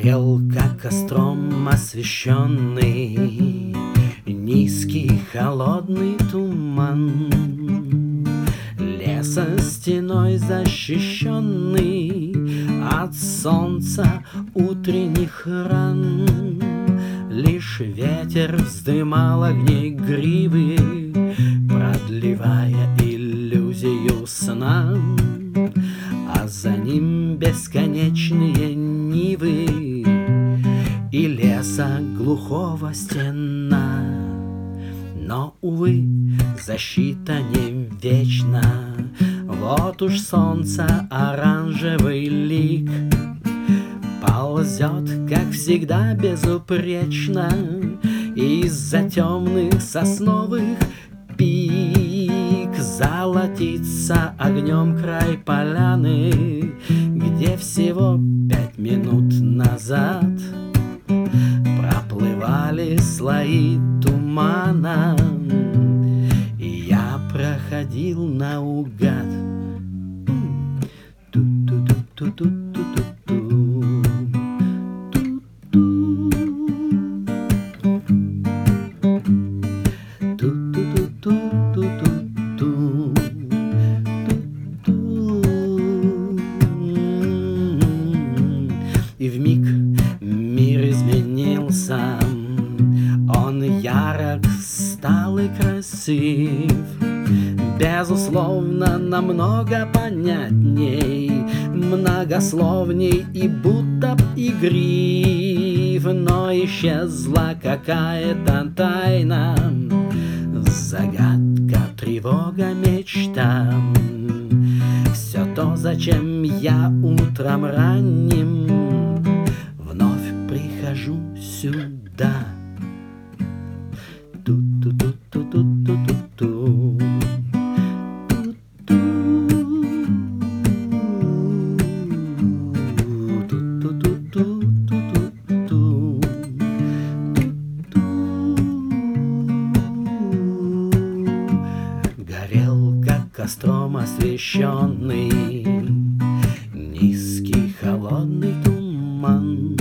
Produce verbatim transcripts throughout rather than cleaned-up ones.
Горел, как костром освещенный, низкий холодный туман. Леса стеной защищенный от солнца утренних ран. Лишь ветер вздымал огни гривы, продлевая иллюзию сна. А за ним бесконечные нивы и леса глухого стена. Но, увы, защита не вечна. Вот уж солнце оранжевый лик ползет, как всегда, безупречно из-за темных сосновых пик. Золотится огнем край поляны, где всего пять минут назад проплывали слои тумана, и я проходил наугад. Ту-ту-ту-ту-ту-ту-ту. И вмиг мир изменился, он ярок стал и красив. Безусловно, намного понятней, многословней и будто б игрив. Но исчезла какая-то тайна, загадка, тревога, мечта. Все то, зачем я утром ранним вновь прихожу сюда. Ту-ту-ту-ту-ту-ту-ту. Горел, как костром освещенный низкий холодный туман.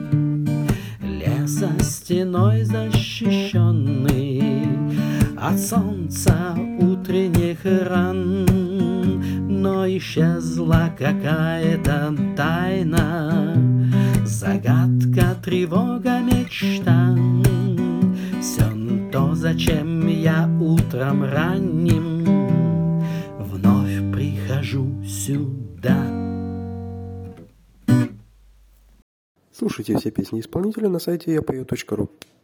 Леса стеной защищенный от солнца утренних ран. Но исчезла какая-то тайна, загадка, тревога, мечта. Все то, зачем я утром ранним вновь прихожу сюда. Слушайте все песни исполнителя на сайте я пою точка ру.